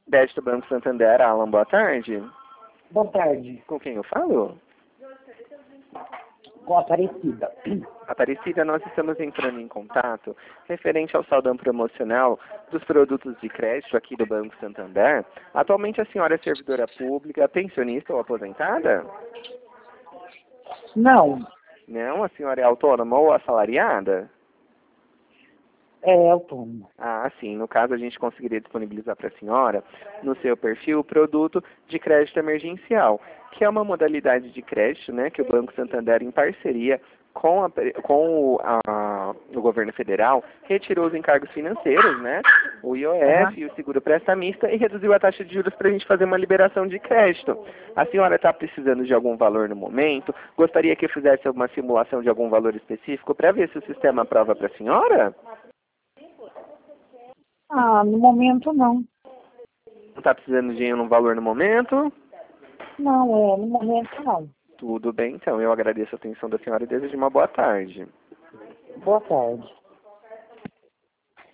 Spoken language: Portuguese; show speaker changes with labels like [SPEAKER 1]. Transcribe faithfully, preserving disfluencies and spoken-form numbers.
[SPEAKER 1] Crédito Banco Santander, Alan, boa tarde.
[SPEAKER 2] Boa tarde.
[SPEAKER 1] Com quem eu falo?
[SPEAKER 2] Com a Aparecida.
[SPEAKER 1] Aparecida, nós estamos entrando em contato referente ao saldão promocional dos produtos de crédito aqui do Banco Santander. Atualmente a senhora é servidora pública, pensionista ou aposentada?
[SPEAKER 2] Não,
[SPEAKER 1] Não, a senhora é autônoma ou assalariada?
[SPEAKER 2] é autônomo.
[SPEAKER 1] Ah, sim. No caso, a gente conseguiria disponibilizar para a senhora, no seu perfil, o produto de crédito emergencial, que é uma modalidade de crédito, né, que o Banco Santander, em parceria com, a, com o, a, o governo federal, retirou os encargos financeiros, né, o I O F
[SPEAKER 2] Uhum.
[SPEAKER 1] e o seguro prestamista, e reduziu a taxa de juros para a gente fazer uma liberação de crédito. A senhora está precisando de algum valor no momento? Gostaria que eu fizesse uma simulação de algum valor específico para ver se o sistema aprova para a senhora?
[SPEAKER 2] Ah, no momento não.
[SPEAKER 1] Não está precisando de um valor no momento?
[SPEAKER 2] Não, é, no momento não.
[SPEAKER 1] Tudo bem, então. Eu agradeço a atenção da senhora e desejo uma boa tarde.
[SPEAKER 2] Boa tarde.